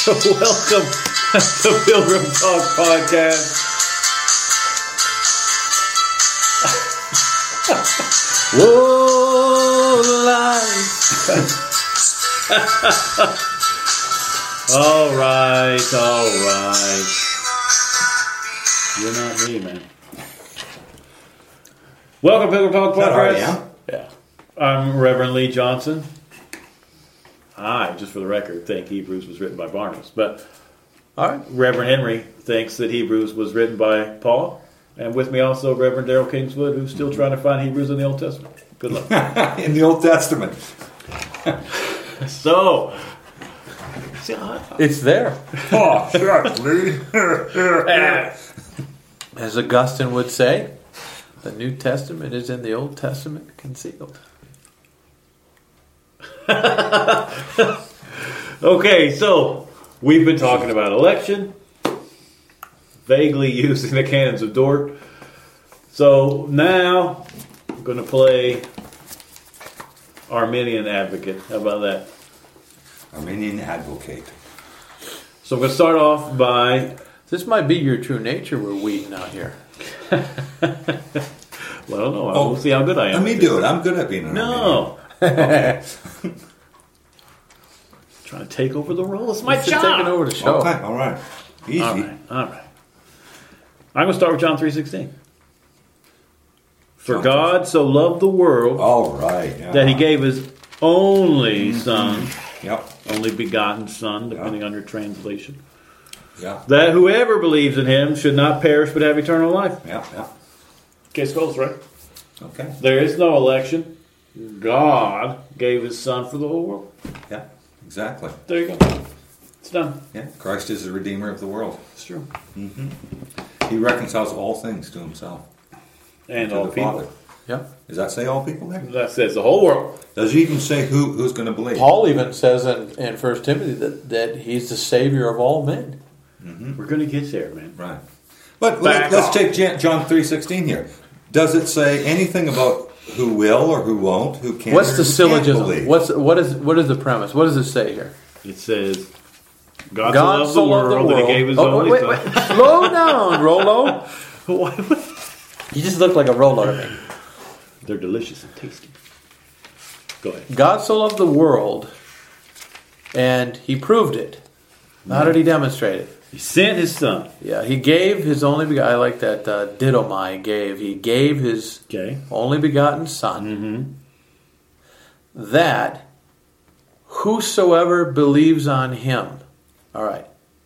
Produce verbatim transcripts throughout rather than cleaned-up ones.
Welcome to Pilgrim Talk Podcast. Whoa, life. All right, all right. You're not me, man. Welcome to Pilgrim Talk Podcast. Yeah. Yeah. I'm Reverend Lee Johnson. I, just for the record, think Hebrews was written by Barnabas. But all right, Reverend Henry thinks that Hebrews was written by Paul. And with me also Reverend Darrell Kingswood, who's still trying to find Hebrews in the Old Testament. Good luck. In the Old Testament. So, see, I, it's there. Oh, shucks, Lee. As Augustine would say, the New Testament is in the Old Testament concealed. Okay, so we've been talking about election, vaguely using the cannons of Dort. So now I'm going to play Arminian advocate. How about that? Arminian advocate. So I'm going to start off by... This might be your true nature we're weeding out here. Well, I don't know. Oh, we'll see how good I am. Let me do it. I'm good at being an No. Arminian. Trying to take over the role. It's my You're job. taking over the show. Okay, all right. Easy. All right, all right. I'm going to start with John three sixteen. For John God so loved the world All right. Yeah. that he gave his only Son, Yep. only begotten Son, depending on your translation, Yeah. that whoever believes in him should not perish but have eternal life. Yeah. Yeah. Case closed, right? Okay. There is no election. God gave his Son for the whole world. Yeah. Exactly. There you go. It's done. Yeah. Christ is the Redeemer of the world. It's true. He reconciles all things to himself. And to all the people. Father. Yeah. Does that say all people there? That says the whole world. Does he even say who who's going to believe? Paul even says in, in First Timothy that, that he's the Savior of all men. We're going to get there, man. Right. But Back let, let's off. take Jan- John three sixteen here. Does it say anything about who will or who won't, who can What's or the who syllogism? can't believe? What's what is what is the premise? What does it say here? It says, God, God so loved the world that he gave his Oh, only wait, Son. wait, wait. Slow down, Rolo. Why would- You just look like a Rolo to me. They're delicious and tasty. Go ahead. God so loved the world, and he proved it. How did he demonstrate it? He sent his Son. Yeah, he gave his only begotten. I like that uh, didomai gave. He gave his Okay. only begotten Son, that whosoever believes on him. All right.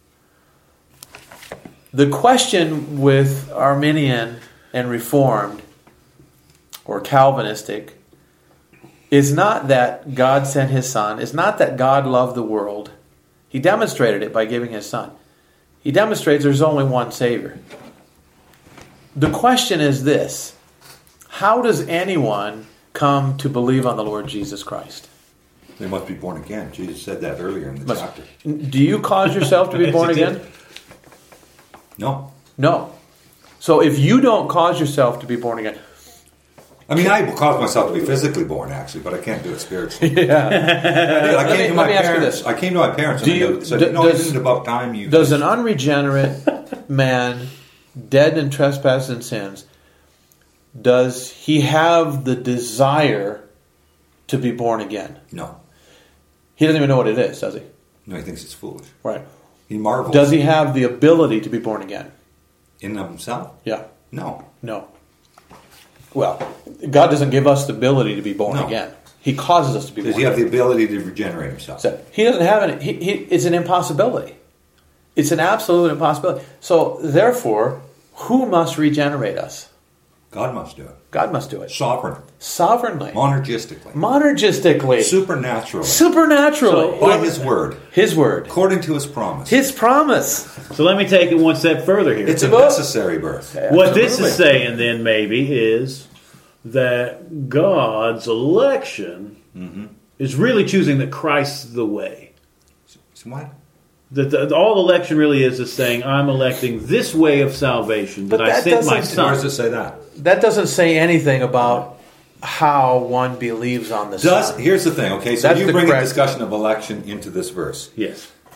The question with Arminian and Reformed or Calvinistic is not that God sent his Son. It's not that God loved the world. He demonstrated it by giving his Son. He demonstrates there's only one Savior. The question is this: how does anyone come to believe on the Lord Jesus Christ? They must be born again. Jesus said that earlier in the Must- chapter. Do you cause yourself to be born Yes, he again? did. No. No. So if you don't cause yourself to be born again, I mean, I cause myself to be physically born, actually, but I can't do it spiritually. yeah. I came me- to my let me ask you parents. this. I came to my parents Do and you- they said, d- "No, does- isn't it about time you?" Does an unregenerate man, dead in trespasses and sins, does he have the desire to be born again? No. He doesn't even know what it is, does he? No, he thinks it's foolish. Right. He marvels. Does he have the ability to be born again? in of himself? Yeah. No. No. Well, God doesn't give us the ability to be born No. again. He causes us to be Does born he have the again. ability to regenerate himself? So he doesn't have any. He, he, it's an impossibility. It's an absolute impossibility. So therefore, who must regenerate us? God must do it. God must do it. Sovereign. Sovereignly. Monergistically. Monergistically. Supernaturally. Supernaturally. By his word. His word. According to his promise. His promise. So let me take it one step further here. It's a Well- necessary birth. What this Absolutely. is saying then maybe is that God's election is really choosing that Christ's the way. So what? That the, all election really is is saying, I'm electing this way of salvation that, But I that sent my doesn't- Where son. does it say that? That doesn't say anything about how one believes on the Does Son. here's the thing, okay? So That's you the bring a correct- discussion of election into this verse. Yes.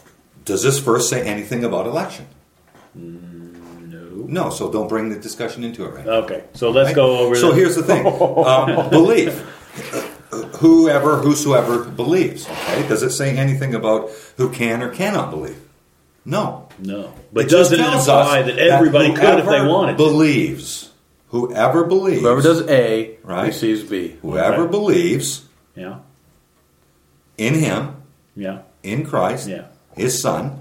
Does this verse say anything about election? No. No, so don't bring the discussion into it right now. Okay, so let's Right? go over So the- here's the thing. Um, belief. Whoever, whosoever believes. Okay? Does it say anything about who can or cannot believe? No. No. But It just doesn't it tells imply us that everybody could if they whoever wanted? believes. Whoever believes. Whoever does A Right. receives B. Whoever Okay. believes Yeah. in him, Yeah. in Christ, Yeah. his Son,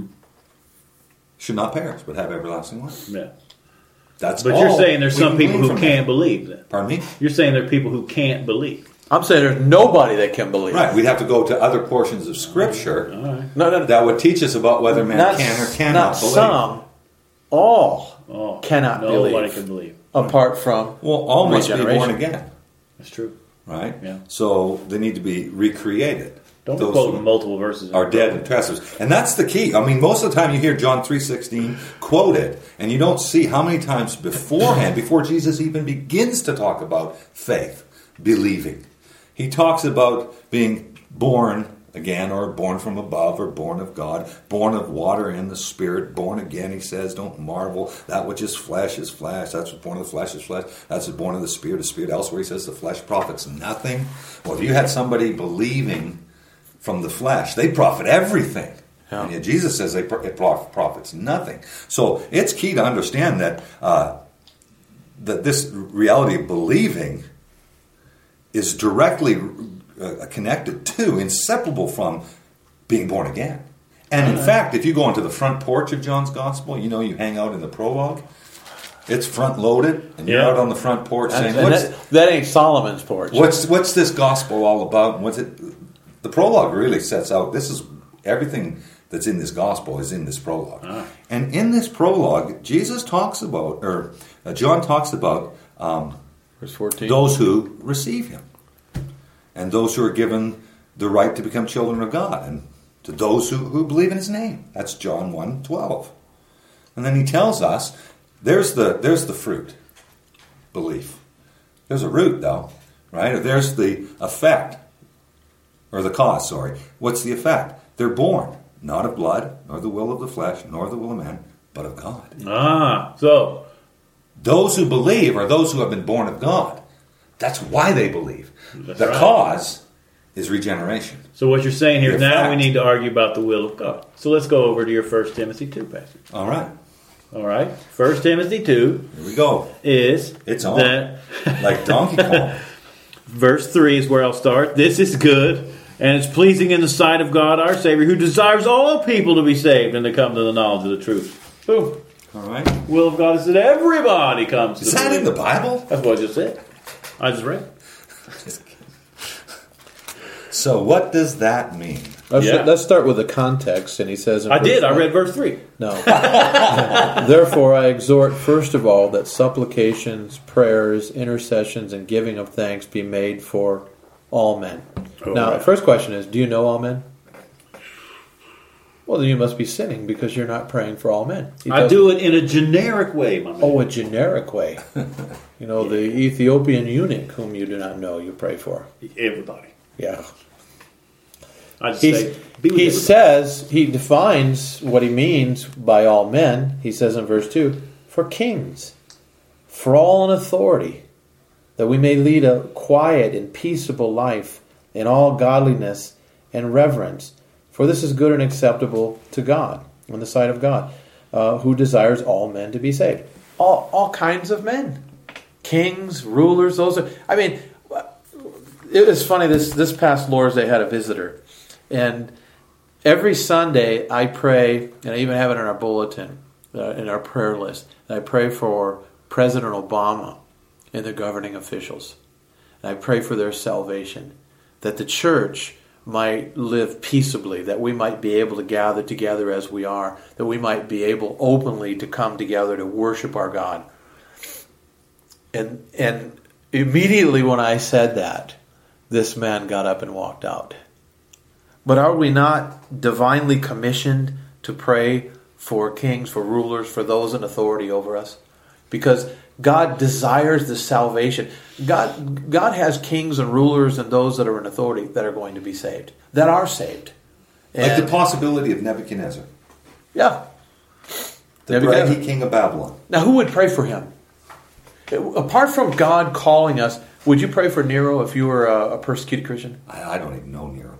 should not perish, but have everlasting life. Yeah. That's But all you're saying there's we some can people glean who from can't that. believe then. Pardon me? You're saying there are people who can't believe. I'm saying there's nobody that can believe. Right. We'd have to go to other portions of Scripture All right. No, no, no. that would teach us about whether man Not, can or not cannot believe. some. All Oh, cannot nobody believe. can believe. Apart from Well, all must be born regeneration. again, That's true. right? Yeah. So they need to be recreated. Don't Those quote who multiple verses. in are the dead Bible. in trespasses. And that's the key. I mean, most of the time you hear John three sixteen quoted, and you don't see how many times beforehand, before Jesus even begins to talk about faith, believing. He talks about being born again, or born from above, or born of God, born of water and the Spirit, born again, he says, don't marvel. That which is flesh is flesh. That's what's born of the flesh is flesh. That's what's born of the Spirit is Spirit. Elsewhere he says the flesh profits nothing. Well, if you had somebody believing from the flesh, they profit everything. Yeah. And yet Jesus says they pro- it prof- profits nothing. So it's key to understand that uh, that this reality of believing is directly uh, connected to, inseparable from being born again. And in fact, if you go onto the front porch of John's Gospel, you know you hang out in the prologue, it's front loaded, and you're Yeah. out on the front porch saying, and what's, that, that ain't Solomon's porch. what's, what's this gospel all about? And what's it? The prologue really sets out, this is everything that's in this gospel is in this prologue. Ah. And in this prologue, Jesus talks about, or uh, John talks about um, Verse fourteen. those who receive him and those who are given the right to become children of God, and to those who, who believe in his name. That's John one twelve. And then he tells us there's the there's the fruit, belief. There's a root though, right? Or there's the effect, or the cause, sorry. What's the effect? They're born not of blood, nor the will of the flesh, nor the will of man, but of God. Ah, so Those who believe are those who have been born of God. That's why they believe. That's the right. cause is regeneration. so what you're saying here The now fact. we need to argue about the will of God. So let's go over to your First Timothy two passage. All right, All right, First Timothy two here we go. is It's on. that Like Donkey Kong. verse three is where I'll start. This is good, and it's pleasing in the sight of God our Savior, who desires all people to be saved and to come to the knowledge of the truth. Boom. All right. Will of God is that everybody comes Is to that believe. in the Bible? That's what I just said. I just read. So what does that mean? Let's, Yeah. let's start with the context. And he says, in I verse did. I one- read verse three. No. Therefore, I exhort first of all that supplications, prayers, intercessions, and giving of thanks be made for all men. All now, right. the first question is, do you know all men? Well, then you must be sinning because you're not praying for all men. He I doesn't- do it in a generic way, my man. Oh, a generic way. You know, the Ethiopian eunuch whom you do not know, you pray for. Everybody. Yeah. I just He's, say, be with he everybody. says, he defines what he means by all men. He says in verse two, for kings, for all in authority, that we may lead a quiet and peaceable life in all godliness and reverence. For this is good and acceptable to God, in the sight of God, uh, who desires all men to be saved. All, all kinds of men. Kings, rulers, those are... I mean, it was funny, this, this past Lord's Day I had a visitor. And every Sunday I pray, and I even have it in our bulletin, uh, in our prayer list, and I pray for President Obama and the governing officials. And I pray for their salvation, that the church might live peaceably, that we might be able to gather together as we are, that we might be able openly to come together to worship our God. And and immediately when I said that, this man got up and walked out. But are we not divinely commissioned to pray for kings, for rulers, for those in authority over us? Because God desires the salvation. God, God has kings and rulers and those that are in authority that are going to be saved, that are saved. Like And- the possibility of Nebuchadnezzar, Yeah. the Nebuchadnezzar. braggy king of Babylon. Now, who would pray for him? Apart from God calling us, would you pray for Nero if you were a, a persecuted Christian? I, I don't even know Nero.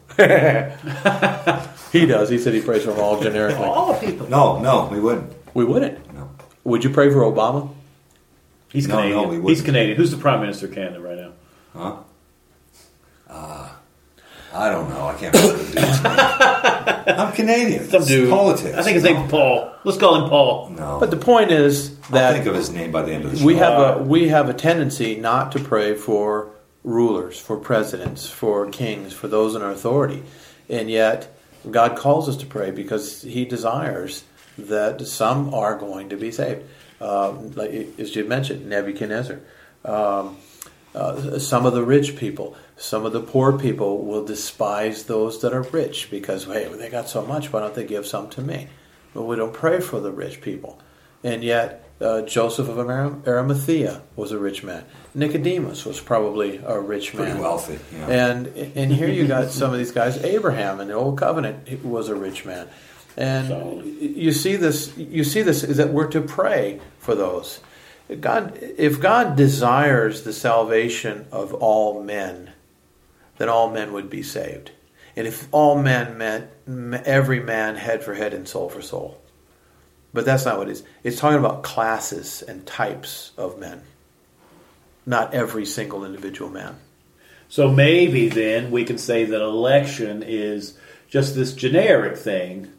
He does. He said he prays for them all generically. All people. No, no, we wouldn't. We wouldn't. No. Would you pray for Obama? He's No, no, Canadian. we He's wouldn't. Canadian. Who's the Prime Minister of Canada right now? Huh? Uh, I don't know. I can't remember the dude's name. I'm Canadian. Some It's dude. politics. I think his name's Paul. Let's call him Paul. No. But the point is I'll that think of his name by the end of the show. we have a we have a tendency not to pray for rulers, for presidents, for kings, for those in our authority, and yet God calls us to pray because He desires that some are going to be saved. Um, like as you mentioned, Nebuchadnezzar. Um, uh, some of the rich people, some of the poor people will despise those that are rich because, hey, they got so much, why don't they give some to me? But we don't pray for the rich people. And yet, uh, Joseph of Aram- Arimathea was a rich man. Nicodemus was probably a rich man. Pretty wealthy, yeah. And and here you got some of these guys. Abraham in the Old Covenant he was a rich man. And So- you see this. You see this is that we're to pray for those. God, if God desires the salvation of all men, then all men would be saved. And if all men meant every man head for head and soul for soul. But that's not what it is. It's talking about classes and types of men. Not every single individual man. So maybe then we can say that election is just this generic thing,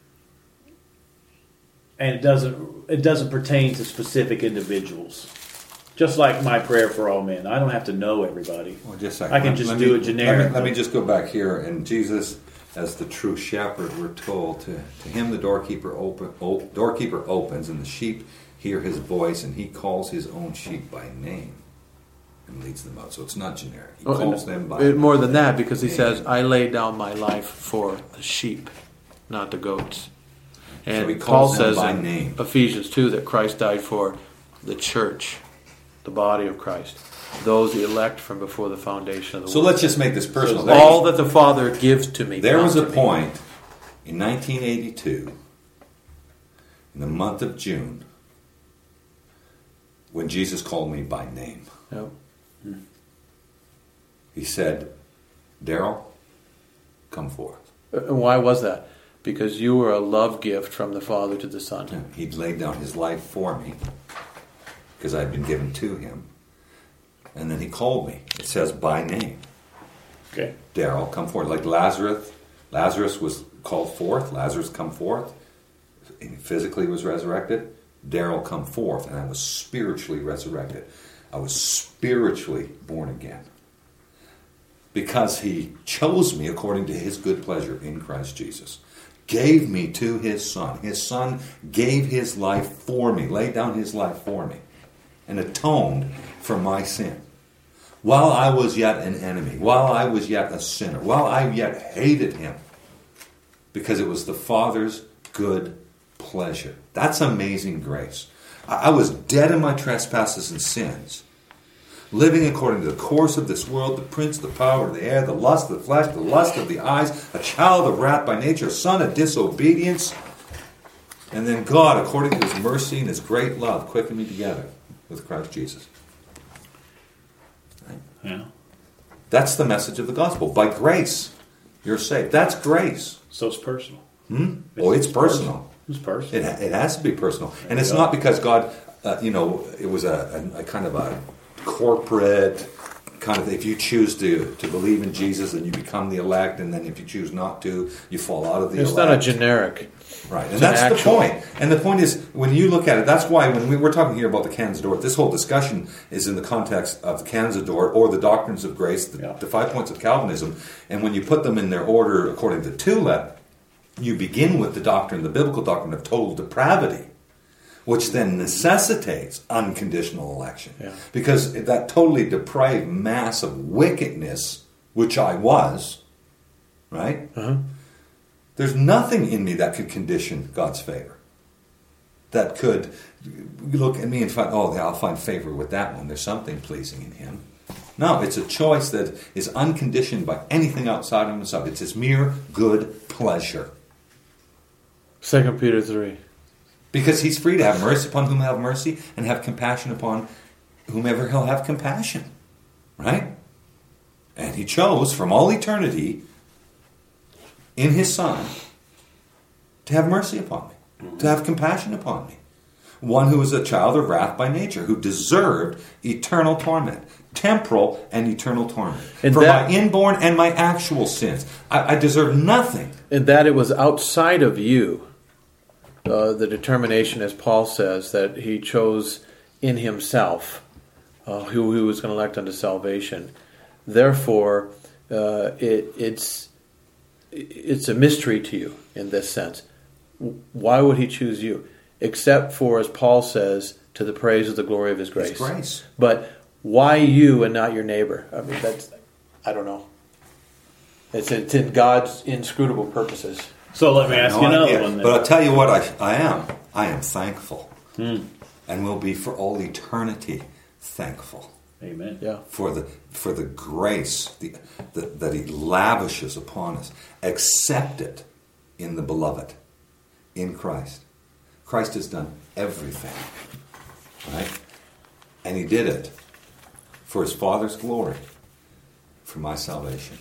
and it doesn't it doesn't pertain to specific individuals. Just like my prayer for all men, I don't have to know everybody. Well, just a second. I can Let- just let do me- it generic. Let me, let me just go back here. And Jesus, as the true shepherd, we're told to, to him the doorkeeper open, op, doorkeeper opens, and the sheep hear his voice, and he calls his own sheep by name and leads them out. So it's not generic. He Oh, calls and them by it- more than that, name. because he says, "I lay down my life for the sheep, not the goats." And So he Paul calls them says by in name. Ephesians two that Christ died for the church, the body of Christ, those elect from before the foundation of the So world. let's just make this personal. So There all was- that the Father gives to me. There come was a to me. point in nineteen eighty-two, in the month of June, when Jesus called me by name. Yep. He said, "Daryl, come forth." And why was that? Because you were a love gift from the Father to the Son. He'd laid down his life for me because I'd been given to him. And then he called me. It says by name. Okay. Daryl, come forth. Like Lazarus. Lazarus was called forth. Lazarus, come forth. He physically was resurrected. Daryl, come forth. And I was spiritually resurrected. I was spiritually born again. Because he chose me according to his good pleasure in Christ Jesus. Gave me to his Son. His Son gave his life for me, laid down his life for me, and atoned for my sin. While I was yet an enemy, while I was yet a sinner, while I yet hated him, because it was the Father's good pleasure. That's amazing grace. I was dead in my trespasses and sins, living according to the course of this world, the prince, the power of the air, the lust of the flesh, the lust of the eyes, a child of wrath by nature, a son of disobedience. And then God, according to his mercy and his great love, quickened me together with Christ Jesus. Right? Yeah. That's the message of the gospel. By grace, you're saved. That's grace. So it's personal. Hmm? Oh, it's personal. It's personal. It, it has to be personal. There And you it's go. not because God, uh, you know, it was a, a, a kind of a corporate kind of, if you choose to, to believe in Jesus, then you become the elect, and then if you choose not to, you fall out of the It's elect. not a generic. Right, and It's that's an the actual- point. And the point is, when you look at it, that's why when we, we're talking here about the canons of Dort, this whole discussion is in the context of the canons of Dort or the doctrines of grace, the, Yeah. the five points of Calvinism. And when you put them in their order according to Tulip, you begin with the doctrine, the biblical doctrine of total depravity, which then necessitates unconditional election. Yeah. Because that totally depraved mass of wickedness, which I was, right? Uh-huh. There's nothing in me that could condition God's favor. That could look at me and find, oh, I'll find favor with that one. There's something pleasing in him. No, it's a choice that is unconditioned by anything outside of himself. It's his mere good pleasure. Second Peter three. Because he's free to have mercy upon whom he'll have mercy and have compassion upon whomever he'll have compassion. Right? And he chose from all eternity in his Son to have mercy upon me, to have compassion upon me. One who was a child of wrath by nature, who deserved eternal torment, temporal and eternal torment. And for that, my inborn and my actual sins. I, I deserve nothing. And that it was outside of you, uh, the determination, as Paul says, that he chose in himself uh, who he was going to elect unto salvation. Therefore, uh, it, it's it's a mystery to you in this sense. Why would he choose you? Except for, as Paul says, to the praise of the glory of his grace. His grace. But why you and not your neighbor? I mean, that's, I don't know. It's, it's in God's inscrutable purposes. So let me ask No you another idea. one then. But I'll tell you what I, I am. I am thankful. Hmm. And will be for all eternity thankful. Amen. Yeah. For the for the grace the, the, that he lavishes upon us. Accept it in the beloved, in Christ. Christ has done everything, right? And he did it for his Father's glory, for my salvation.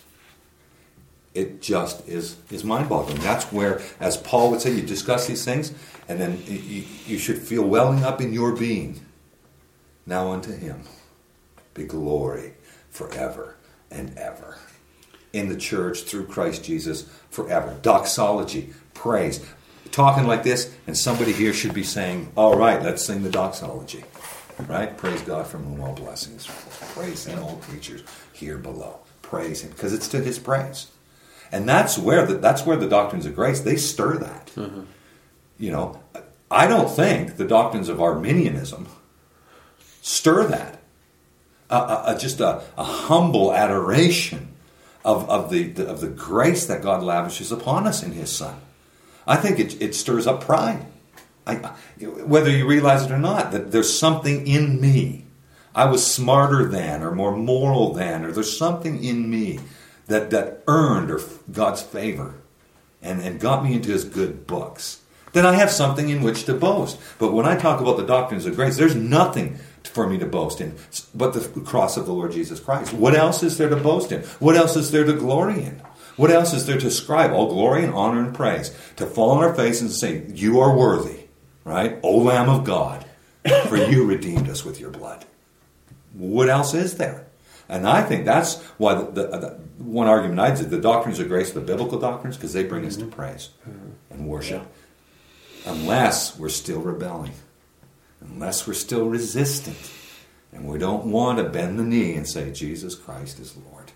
It just is, is mind-boggling. That's where, as Paul would say, you discuss these things, and then you, you should feel welling up in your being. Now unto him be glory forever and ever. In the church, through Christ Jesus, forever. Doxology, praise. Talking like this, and somebody here should be saying, all right, let's sing the doxology. Right? Praise God from whom all blessings flow. Praise him, all creatures here below. Praise him, because it's to his praise. And that's where the, that's where the doctrines of grace, they stir that. Mm-hmm. You know, I don't think the doctrines of Arminianism stir that. Uh, uh, just a, a humble adoration of, of, the, the, of the grace that God lavishes upon us in his Son. I think it, it stirs up pride. I, whether you realize it or not, that there's something in me. I was smarter than, or more moral than, or there's something in me that, that earned or God's favor and, and got me into his good books. Then I have something in which to boast. But when I talk about the doctrines of grace, there's nothing for me to boast in but the cross of the Lord Jesus Christ. What else is there to boast in? What else is there to glory in? What else is there to ascribe all glory and honor and praise? To fall on our face and say, you are worthy, right? O Lamb of God, for you redeemed us with your blood. What else is there? And I think that's why the, the, the one argument I'd say, the doctrines of grace, the biblical doctrines, because they bring us to praise and worship. Yeah. Unless we're still rebelling. Unless we're still resistant. And we don't want to bend the knee and say, Jesus Christ is Lord.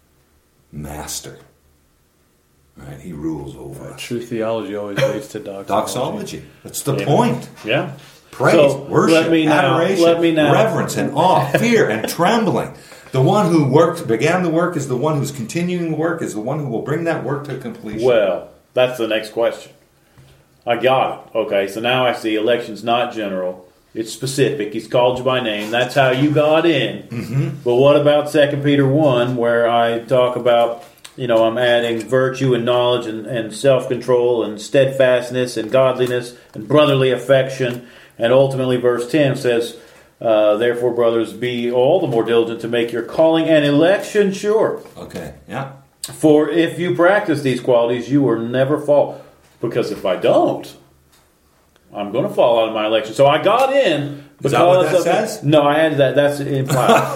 Master. Right? He rules over Right. us. True theology always leads to doxology. Doxology. That's the Yeah. point. Yeah. Praise, So, worship, let me now- adoration, let me now- reverence and awe, fear and trembling. The one who worked, began the work is the one who's continuing the work, is the one who will bring that work to completion. Well, that's the next question. I got it. Okay, so now I see election's not general. It's specific. He's called you by name. That's how you got in. Mm-hmm. But what about Second Peter one, where I talk about, you know, I'm adding virtue and knowledge and, and self-control and steadfastness and godliness and brotherly affection. And ultimately verse ten says, uh, therefore, brothers, be all the more diligent to make your calling and election sure. Okay, yeah. For if you practice these qualities, you will never fall. Because if I don't, I'm going to fall out of my election. So I got in because Is that what that of, says? No, I added that. That's implied.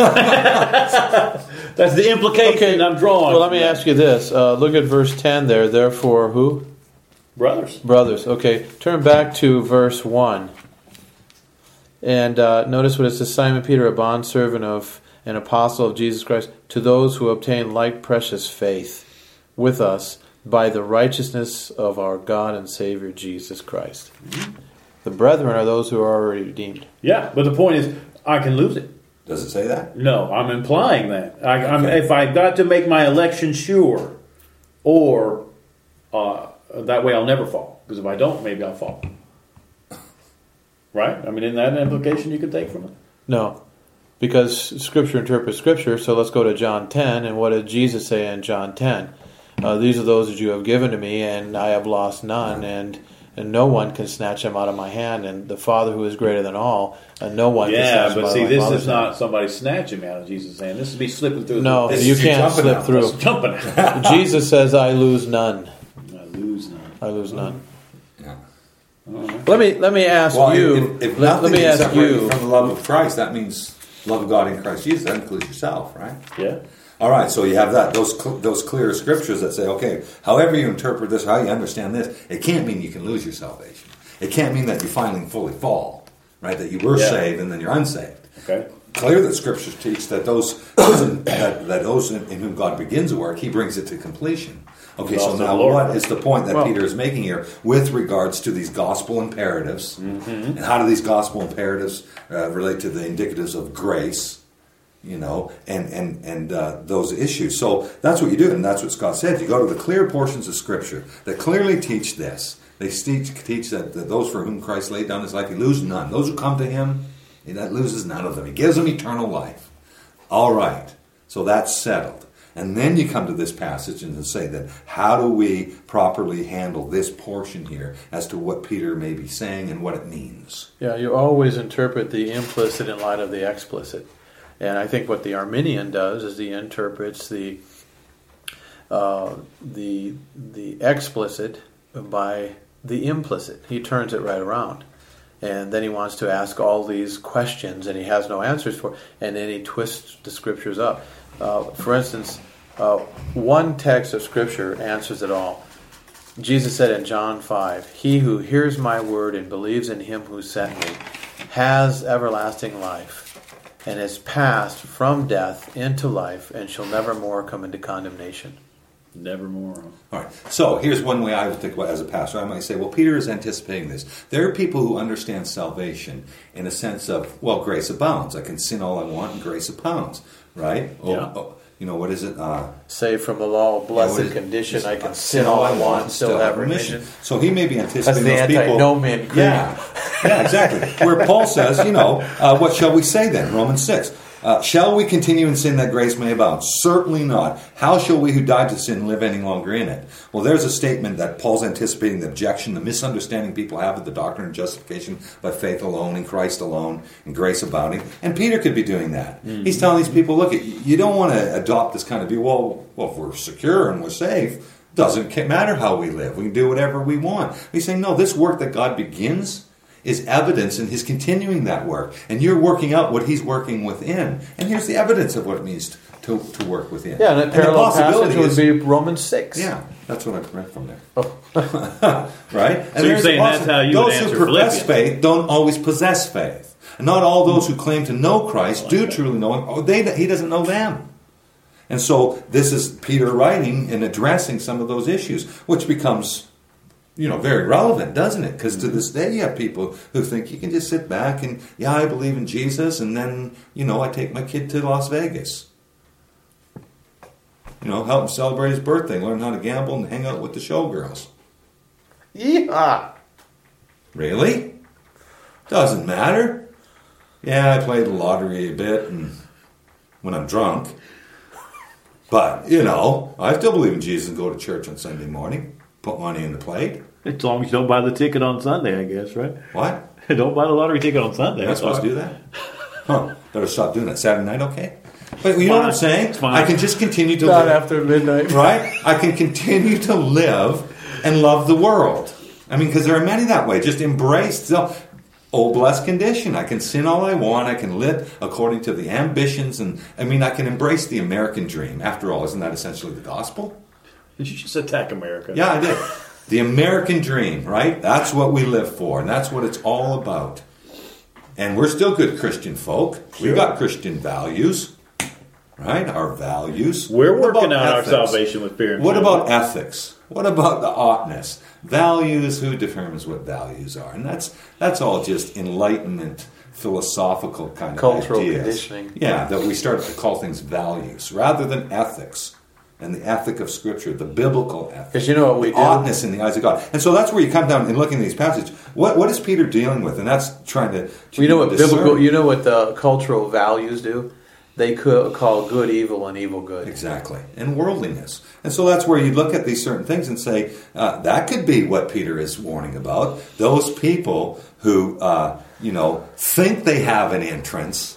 That's the implication Okay, I'm drawing. Well, let me ask you this. Uh, look at verse ten there. Therefore, who? Brothers. Brothers. Okay, turn back to verse one. And uh, notice what it says, Simon Peter, a bondservant of an apostle of Jesus Christ, to those who obtain like precious faith with us by the righteousness of our God and Savior Jesus Christ. Mm-hmm. The brethren are those who are already redeemed. Yeah, but the point is, I can lose it. Does it say that? No, I'm implying that. I, I'm, Okay. if I've got to make my election sure, or uh, that way I'll never fall. Because if I don't, maybe I'll fall. Right? I mean, isn't that an implication you could take from it? No, because Scripture interprets Scripture, so let's go to John ten, and what did Jesus say in John ten? uh, these are those that you have given to me, and I have lost none, and and no one can snatch them out of my hand. And the Father who is greater than all, and no one can Yeah, snatch them but out see, of my this Father's is not somebody snatching me out of Jesus' hand. This is me slipping through. No, the, This you is you can't jumping slip out. through. That's jumping out. Jesus says, "I lose none. I lose none. I lose none." Yeah. Let me let me ask Well, you. if, if let, nothing let me can ask separate you. you from the love of Christ, that means love of God in Christ Jesus. That includes yourself, right? Yeah. All right, so you have that those cl- those clear scriptures that say, okay, however you interpret this, how you understand this, it can't mean you can lose your salvation. It can't mean that you finally fully fall, right? That you were Yeah. saved and then you're unsaved. Okay. Clear that scriptures teach that those, those in, that, that those in, in whom God begins a work, He brings it to completion. Okay, He's so also now the Lord. what is the point that Well- Peter is making here with regards to these gospel imperatives? Mm-hmm. And how do these gospel imperatives uh, relate to the indicatives of grace? You know, and and and uh, those issues. So that's what you do, and that's what Scott said. You go to the clear portions of Scripture that clearly teach this. They teach, teach that, that those for whom Christ laid down His life, He loses none. Those who come to Him, He that loses none of them. He gives them eternal life. All right, so that's settled. And then you come to this passage and say that how do we properly handle this portion here as to what Peter may be saying and what it means? Yeah, you always interpret the implicit in light of the explicit. And I think what the Arminian does is he interprets the uh, the the explicit by the implicit. He turns it right around. And then he wants to ask all these questions and he has no answers for, and then he twists the scriptures up. Uh, for instance, uh, one text of scripture answers it all. Jesus said in John five, "He who hears my word and believes in him who sent me has everlasting life, and is passed from death into life, and shall never more come into condemnation." Nevermore. All right. So here's one way I would think about it as a pastor. I might say, well, Peter is anticipating this. There are people who understand salvation in a sense of, well, grace abounds. I can sin all I want and grace abounds, right? Oh, Yeah. oh, you know, what is it? Uh, Saved from the law of Yeah, what blessed is- condition, I can uh, sin all I want and still have remission. remission. So he may be That's anticipating the those people. anti-no-man creed. Yeah, yeah, exactly. Where Paul says, you know, uh, what shall we say then? Romans six. Uh, shall we continue in sin that grace may abound? Certainly not. How shall we who died to sin live any longer in it? Well, there's a statement that Paul's anticipating the objection, the misunderstanding people have of the doctrine of justification by faith alone, in Christ alone, and grace abounding. And Peter could be doing that. Mm-hmm. He's telling these people, look, you don't want to adopt this kind of view. Well, well, if we're secure and we're safe, doesn't matter how we live. We can do whatever we want. He's saying, no, this work that God begins is evidence in His continuing that work. And you're working out what He's working within. And here's the evidence of what it means to, to work within. Yeah, and a and parallel passage would is, be Romans six. Yeah, that's what I read from there. Oh. Right? And So you're there's saying also- that's how you would those answer who profess Philippians. faith don't always possess faith. And not all those who claim to know Christ do truly know Him. Oh, they, he doesn't know them. And so this is Peter writing and addressing some of those issues, which becomes, you know, very relevant, doesn't it? Because to this day you have people who think you can just sit back and, yeah, I believe in Jesus, and then, you know, I take my kid to Las Vegas. You know, help him celebrate his birthday, learn how to gamble, and hang out with the showgirls. Yeah. Really? Doesn't matter. Yeah, I play the lottery a bit and when I'm drunk. But, you know, I still believe in Jesus and go to church on Sunday morning. Put money in the plate. As long as you don't buy the ticket on Sunday, I guess, right? What? Don't buy the lottery ticket on Sunday. You're not supposed to do that? Huh. Better stop doing that. Saturday night, okay? But you know what I'm saying? It's fine. I can just continue to Not live. after midnight. Right? I can continue to live and love the world. I mean, because there are many that way. Just embrace the oh, blessed condition. I can sin all I want. I can live according to the ambitions. And I mean, I can embrace the American dream. After all, isn't that essentially the gospel? Did you just attack America? Yeah, I did. The American dream, right? That's what we live for. And that's what it's all about. And we're still good Christian folk. Sure. We've got Christian values. Right? Our values. We're What working about out ethics? our salvation with fear and What trembling. about ethics? What about the oughtness? Values, who determines what values are? And that's that's all just enlightenment, philosophical kind of Cultural ideas. conditioning. Yeah, that we start to call things values rather than ethics. And the ethic of Scripture, the biblical ethic. 'Cause you know what we the do? oughtness in the eyes of God. And so that's where you come down and looking at these passages. What what is Peter dealing with? And that's trying to, to You know what discern. biblical? You know what the cultural values do? they could call good evil and evil good. Exactly. And worldliness. And so that's where you look at these certain things and say, uh, that could be what Peter is warning about. Those people who, uh, you know, think they have an entrance,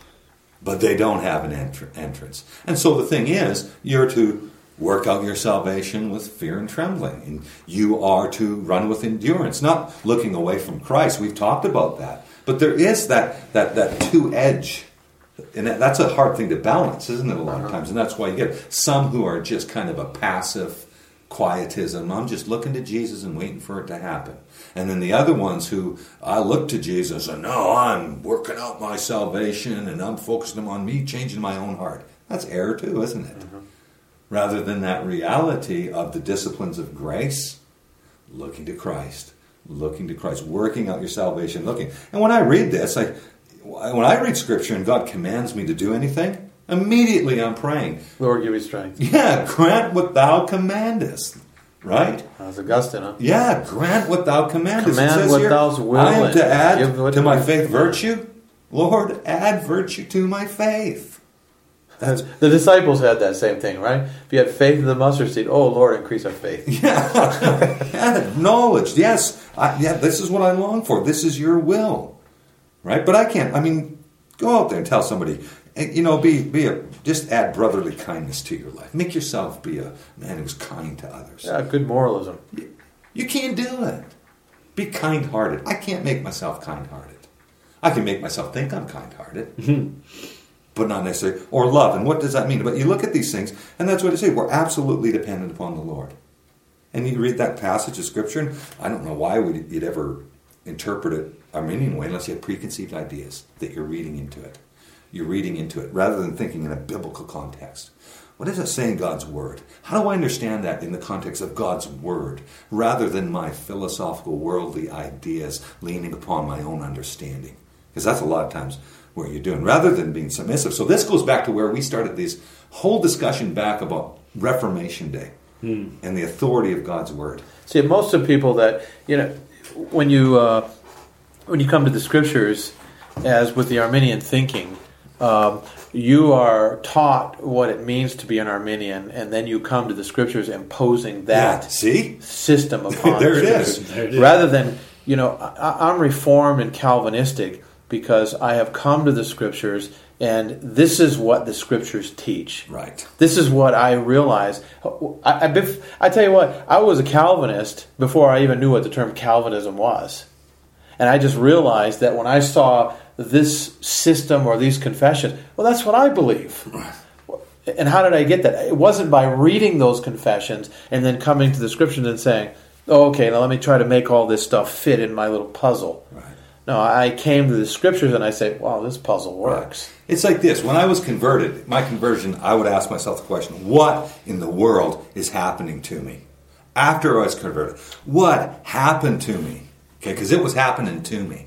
but they don't have an entr- entrance. And so the thing is, you're to work out your salvation with fear and trembling. And you are to run with endurance, not looking away from Christ. We've talked about that. But there is that that, that two-edge. And that's a hard thing to balance, isn't it, a lot of times? And that's why you get some who are just kind of a passive quietism. I'm just looking to Jesus and waiting for it to happen. And then the other ones who, I look to Jesus and, no, I'm working out my salvation and I'm focusing on me changing my own heart. That's error too, isn't it? Mm-hmm. Rather than that reality of the disciplines of grace, looking to Christ, looking to Christ, working out your salvation, looking. And when I read this, I... When I read Scripture and God commands me to do anything, immediately I'm praying, Lord, give me strength. Yeah, grant what thou commandest. Right? That's Augustine, huh? Yeah, grant what thou commandest. Command it says what here, thou's will. I am to add what to my you- faith virtue. Lord, add virtue to my faith. That's, The disciples had that same thing, right? If you had faith in the mustard seed, oh, Lord, increase our faith. yeah, yeah, knowledge. Yes, I, yeah. This is what I long for. This is your will. Right, but I can't. I mean, go out there and tell somebody, you know, be be a just add brotherly kindness to your life. Make yourself be a man who's kind to others. Yeah, good moralism. You, you can't do it. Be kind-hearted. I can't make myself kind-hearted. I can make myself think I'm kind-hearted, mm-hmm. but not necessarily. Or love. And what does that mean? But you look at these things, and that's what it says. We're absolutely dependent upon the Lord. And you read that passage of Scripture, and I don't know why would you'd ever interpret it Arminian way unless you have preconceived ideas that you're reading into it. You're reading into it rather than thinking in a biblical context. What does it say in God's Word? How do I understand that in the context of God's Word rather than my philosophical, worldly ideas leaning upon my own understanding? Because that's a lot of times what you're doing, rather than being submissive. So this goes back to where we started this whole discussion back about Reformation Day hmm. and the authority of God's Word. See, most of people that, you know, when you uh, when you come to the Scriptures, as with the Arminian thinking, um, you are taught what it means to be an Arminian, and then you come to the Scriptures imposing that yeah, see? system upon there, the it is. Scriptures. there it is. Rather than, you know, I, I'm Reformed and Calvinistic because I have come to the Scriptures, and this is what the Scriptures teach. Right. This is what I realize. I, I, I tell you what, I was a Calvinist before I even knew what the term Calvinism was. And I just realized that when I saw this system or these confessions, well, that's what I believe. Right. And how did I get that? It wasn't by reading those confessions and then coming to the Scriptures and saying, oh, okay, now let me try to make all this stuff fit in my little puzzle. Right. No, I came to the Scriptures and I say, wow, this puzzle works. Right. It's like this. When I was converted, my conversion, I would ask myself the question, what in the world is happening to me? After I was converted, what happened to me? Okay, because it was happening to me.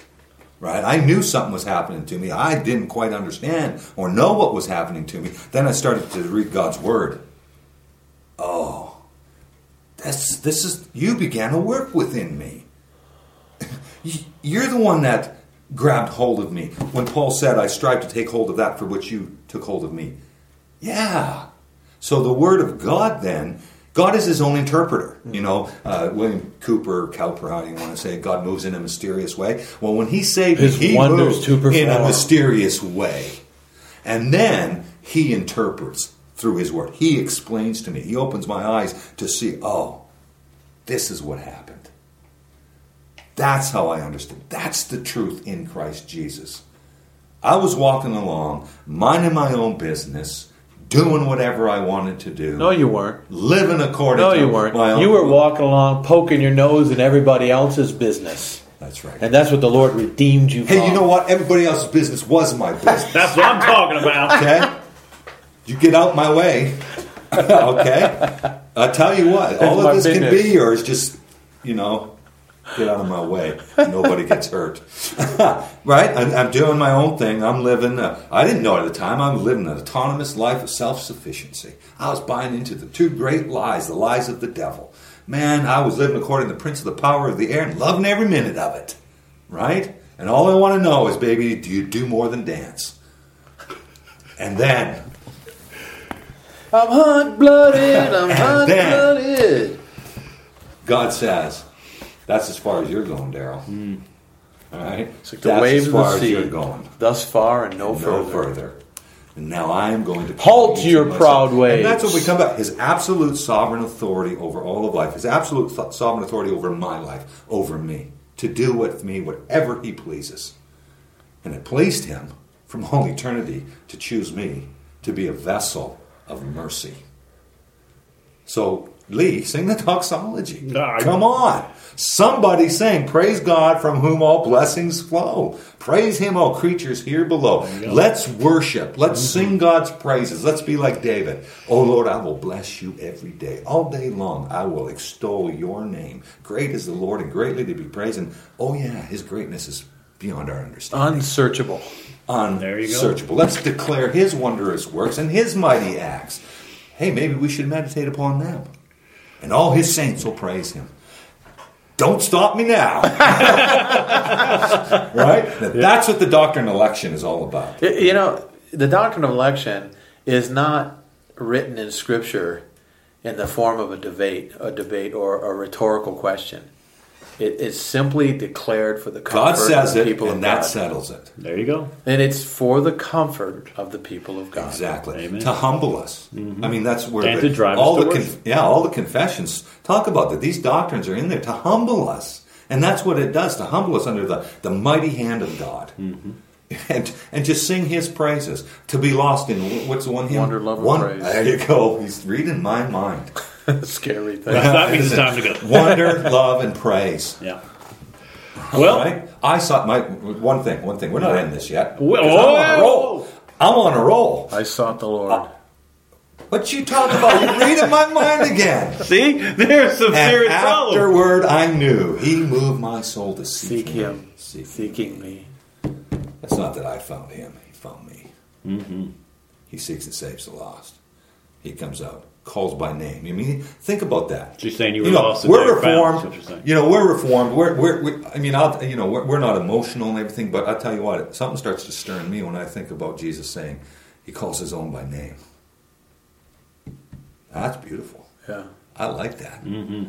Right? I knew something was happening to me. I didn't quite understand or know what was happening to me. Then I started to read God's Word. Oh, this, this is, you began to work within me. You're the one that grabbed hold of me. When Paul said, I strive to take hold of that for which you took hold of me. Yeah. So the Word of God then, God is His own interpreter. You know, uh, William Cooper, Cowper, how do you want to say it? God moves in a mysterious way. Well, when He saved His me, He wonders moved to perform. in a mysterious way. And then He interprets through His Word. He explains to me. He opens my eyes to see, oh, this is what happened. That's how I understood. That's the truth in Christ Jesus. I was walking along, minding my own business, doing whatever I wanted to do. No, you weren't. Living according no, to you weren't. my own... You were walking along, poking your nose in everybody else's business. That's right. And that's what the Lord redeemed you from. Hey, you know what? Everybody else's business was my business. That's what I'm talking about. Okay? You get out my way. Okay? I'll tell you what. All my of this business. can be yours. Just, you know... Get out of my way. Nobody gets hurt. Right? I'm, I'm doing my own thing. I'm living, uh, I didn't know at the time, I'm living an autonomous life of self-sufficiency. I was buying into the two great lies, the lies of the devil. Man, I was living according to the prince of the power of the air and loving every minute of it. Right? And all I want to know is, baby, do you do more than dance? And then, I'm hot-blooded, I'm And then- hot-blooded. God says, that's as far as you're going, Daryl. Mm. All right? It's like the That's waves as of far the as sea. you're going. Thus far and no No further. further. And now I am going to Halt call you your to myself. proud ways. And that's what we come back. His absolute sovereign authority over all of life. His absolute th- sovereign authority over my life, over me, to do with me whatever he pleases. And it pleased him from all eternity to choose me to be a vessel of mercy. So, Lee, sing the doxology. No, I- Come on. Somebody sing, praise God from whom all blessings flow. Praise him, all creatures here below. Let's worship. Let's sing God's praises. Let's be like David. Oh Lord, I will bless you every day. All day long, I will extol your name. Great is the Lord and greatly to be praised. And oh yeah, his greatness is beyond our understanding. Unsearchable. There you go. Unsearchable. Let's declare his wondrous works and his mighty acts. Hey, maybe we should meditate upon them. And all his saints will praise him. Don't stop me now. Right? Now, that's what the doctrine of election is all about. Y- You know, the doctrine of election is not written in Scripture in the form of a debate, a debate or a rhetorical question. It, it's simply declared for the God comfort says of the it, people and of that God. settles it. There you go. And it's for the comfort of the people of God. Exactly. Amen. To humble us. I mean, that's where And the, to drive us all to the worship. yeah, all the confessions talk about that. These doctrines are in there to humble us, and that's what it does, to humble us under the, the mighty hand of God, Mm-hmm. and and just sing His praises. To be lost in what's the one hymn? Wonder, love, and one, praise. There you go. He's reading my mind. Scary thing. Well, that means it's time to go. Wonder, love, and praise. Yeah. Well, Right? I saw my one thing. One thing. We're not in this yet. 'Cause Well, I'm on a oh! roll. I'm on a roll. I sought the Lord. What you talking about? You're reading my mind again. see, there's some And serious problem. afterward, I knew He moved my soul to seek, Seek Him, Seek. seeking me. It's not that I found Him; He found me. Mm-hmm. He seeks and saves the lost. He comes out, calls by name. You mean think about that? So you're saying you were You know, lost and we're now you're found, is reformed. what you're saying. You know, we're reformed. We're, we're, we I mean, I'll, you know, we're, we're not emotional and everything, but I tell you what, something starts to stir in me when I think about Jesus saying He calls His own by name. That's beautiful. Yeah. I like that. Mm-hmm.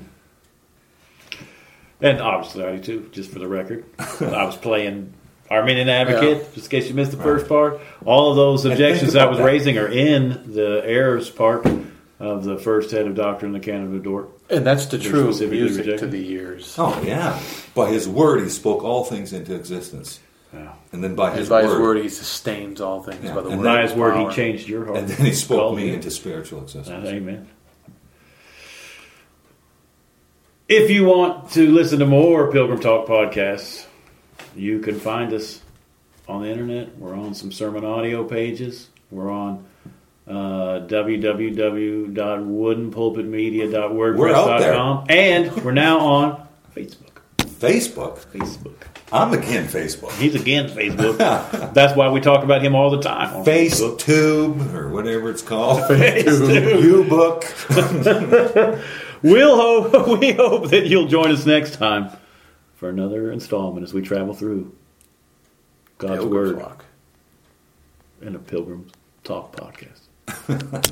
And obviously, I do too, just for the record. I was playing Armenian Advocate, Yeah. just in case you missed the first part. All of those And objections think I about was that. raising are in the errors part of the first head of doctrine, the canon of Dort. And that's the They're true specifically music rejected. to the ears. Oh yeah, by His word He spoke all things into existence, Yeah. and then by And His by word, His word, He sustains all things. Yeah. By the And word By of His word, He power. changed your heart. and then He spoke Called me you. into spiritual existence. Amen. If you want to listen to more Pilgrim Talk podcasts, you can find us on the internet. We're on some sermon audio pages. We're on uh, w w w dot wooden pulpit media dot wordpress dot com. And we're now on Facebook. Facebook. Facebook. I'm again Facebook. He's against Facebook. That's why we talk about him all the time on Facebook. FaceTube or whatever it's called. FaceTube. U-book. We'll hope, we hope that you'll join us next time for another installment as we travel through God's Pilgrim's Word Walk. in a Pilgrim's Talk podcast.